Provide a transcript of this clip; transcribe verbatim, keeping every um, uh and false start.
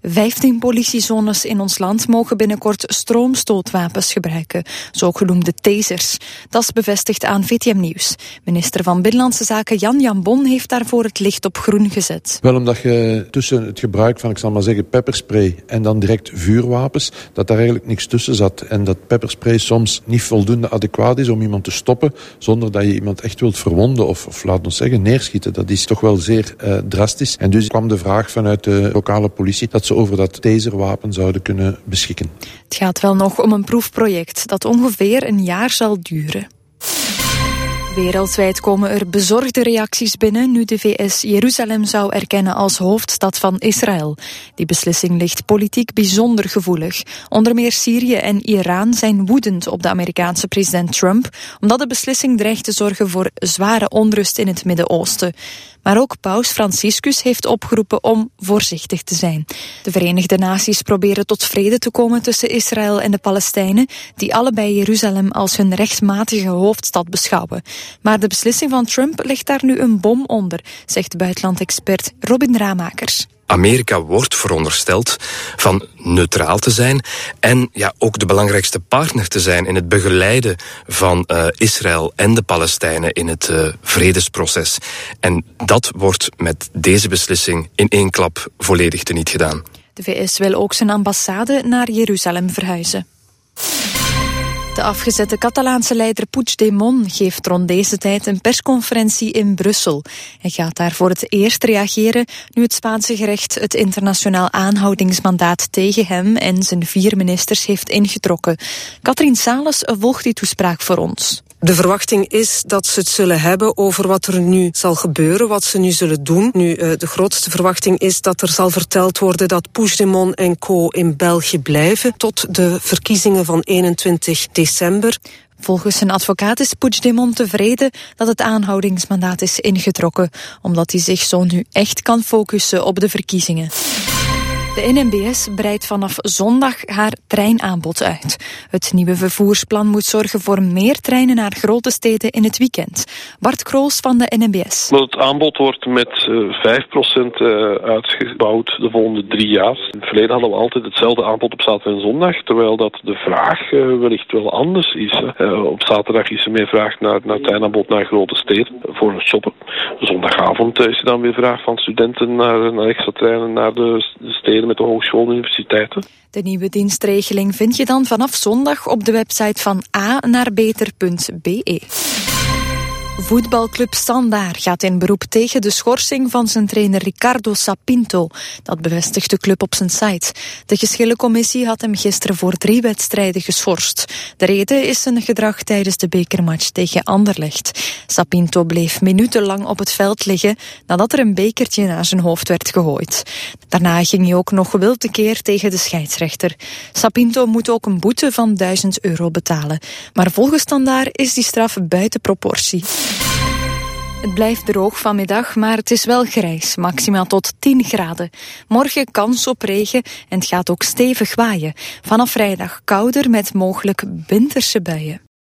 vijftien politiezones in ons land mogen binnenkort stroomstootwapens gebruiken, zogenoemde tasers. Dat is bevestigd aan V T M Nieuws. Minister van Binnenlandse Zaken Jan Jambon heeft daarvoor het licht op groen gezet. Wel omdat je tussen het gebruik van, ik zal maar zeggen, pepperspray en dan direct vuurwapens, dat daar eigenlijk niks tussen zat. En dat pepperspray soms niet voldoende adequaat is om iemand te stoppen, zonder dat je iemand echt wilt verwonden of, of laat ons zeggen, neerschieten. Dat is toch wel zeer uh, drastisch. En dus kwam de vraag vanuit de lokale politie dat ze over dat taserwapen zouden kunnen beschikken. Het gaat wel nog om een proefproject dat ongeveer een jaar zal duren. Wereldwijd komen er bezorgde reacties binnen nu de V S Jeruzalem zou erkennen als hoofdstad van Israël. Die beslissing ligt politiek bijzonder gevoelig. Onder meer Syrië en Iran zijn woedend op de Amerikaanse president Trump, omdat de beslissing dreigt te zorgen voor zware onrust in het Midden-Oosten. Maar ook paus Franciscus heeft opgeroepen om voorzichtig te zijn. De Verenigde Naties proberen tot vrede te komen tussen Israël en de Palestijnen, die allebei Jeruzalem als hun rechtmatige hoofdstad beschouwen. Maar de beslissing van Trump legt daar nu een bom onder, zegt buitenlandexpert Robin Ramakers. Amerika wordt verondersteld van neutraal te zijn en ja, ook de belangrijkste partner te zijn in het begeleiden van uh, Israël en de Palestijnen in het uh, vredesproces. En dat wordt met deze beslissing in één klap volledig teniet gedaan. De V S wil ook zijn ambassade naar Jeruzalem verhuizen. De afgezette Catalaanse leider Puigdemont geeft rond deze tijd een persconferentie in Brussel. Hij gaat daar voor het eerst reageren nu het Spaanse gerecht het internationaal aanhoudingsmandaat tegen hem en zijn vier ministers heeft ingetrokken. Katrien Sales volgt die toespraak voor ons. De verwachting is dat ze het zullen hebben over wat er nu zal gebeuren, wat ze nu zullen doen. Nu, de grootste verwachting is dat er zal verteld worden dat Puigdemont en co in België blijven tot de verkiezingen van eenentwintig december. Volgens zijn advocaat is Puigdemont tevreden dat het aanhoudingsmandaat is ingetrokken, omdat hij zich zo nu echt kan focussen op de verkiezingen. De N M B S breidt vanaf zondag haar treinaanbod uit. Het nieuwe vervoersplan moet zorgen voor meer treinen naar grote steden in het weekend. Bart Kroos van de N M B S. Het aanbod wordt met uh, vijf procent uh, uitgebouwd de volgende drie jaar. In het verleden hadden we altijd hetzelfde aanbod op zaterdag en zondag, terwijl dat de vraag uh, wellicht wel anders is. Uh, op zaterdag is er meer vraag naar, naar treinaanbod naar grote steden voor het shoppen. Zondagavond is er dan weer vraag van studenten naar, naar extra treinen naar de, de steden met de hogescholen en universiteiten. De nieuwe dienstregeling vind je dan vanaf zondag op de website van a naar beter punt b e. Voetbalclub Standaard gaat in beroep tegen de schorsing van zijn trainer Ricardo Sapinto. Dat bevestigt de club op zijn site. De geschillencommissie had hem gisteren voor drie wedstrijden geschorst. De reden is zijn gedrag tijdens de bekermatch tegen Anderlecht. Sapinto bleef minutenlang op het veld liggen nadat er een bekertje naar zijn hoofd werd gegooid. Daarna ging hij ook nog wild tekeer tegen de scheidsrechter. Sapinto moet ook een boete van duizend euro betalen. Maar volgens Standaard is die straf buiten proportie. Het blijft droog vanmiddag, maar het is wel grijs, maximaal tot tien graden. Morgen kans op regen en het gaat ook stevig waaien. Vanaf vrijdag kouder met mogelijk winterse buien.